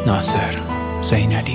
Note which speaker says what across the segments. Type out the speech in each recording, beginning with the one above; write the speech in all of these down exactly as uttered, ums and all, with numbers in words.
Speaker 1: ناصر زینالی.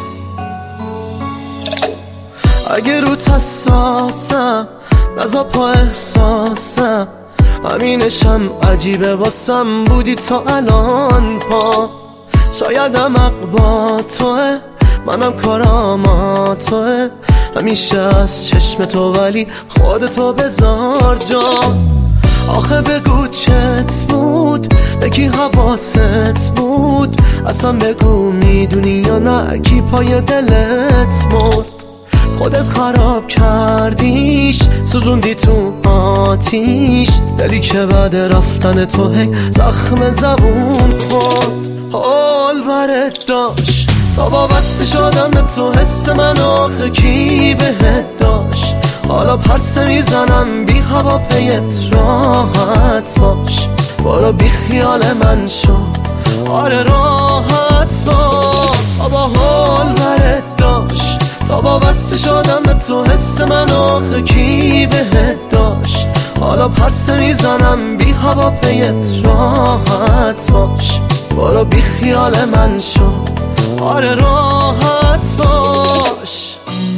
Speaker 2: اگه روت حساسم نزا پا احساسم، همینشم عجیبه واسم بودی تا الان پا. شایدم عقبا توه، منم کارام توه، همیشه از چشم تو ولی خودتو بذار جا. آخه بگو چت بود، بگی حواست بود، اصلا بگو میدونی یا نه کی پای دلت مرد. خودت خراب کردیش، سوزوندی تو آتیش، دلی که بعد رفتن تو هی زخم زبون خورد. حال برت داشت تا وابسته شدم به تو، حس من آخه کی بهت داشت. حالا پرسه میزنم بی هوا پیت راحت باش، برو بی خیال من شو، آره راحت باش. بابا حال برت داشت تا وابسته شدم به تو، حس من آخه کی بهت داشت. حالا پرسه میزنم بی هوا پیت راحت باش، برو بی خیال من شو، آره راحت باش.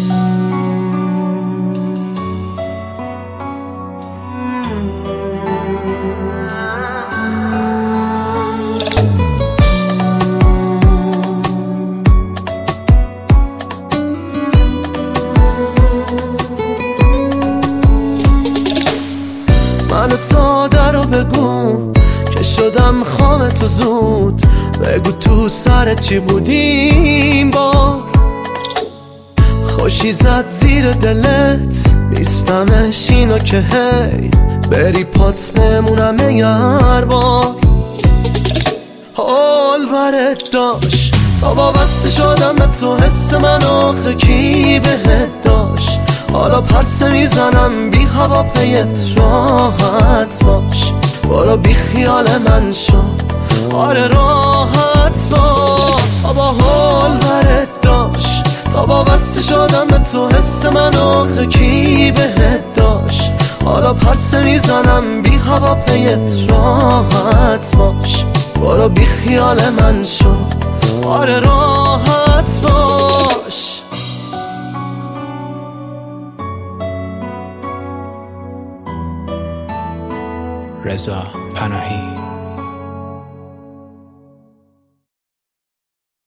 Speaker 2: من ساده رو بگو که شدم خام تو زود، بگو تو سر چی بودیم با خوشی زد زیر دلت، نیستمش اینو که هی بری پات بمونم یار با. حال برت داشت تا وابسته شدم به تو، حس من آخه کی بهت داشت. حالا پرسه میزنم بی هوا پیت راحت باش، برو بی خیال من شو، آره راحت باش. بابا حال برت داشت تا وابسته شدم به تو، حس من آخه کی بهت داشت. حالا پرسه میزنم بی هوا پیت راحت باش، برو بی خیال من شو، آره راحت باش.
Speaker 1: رضا پناهی.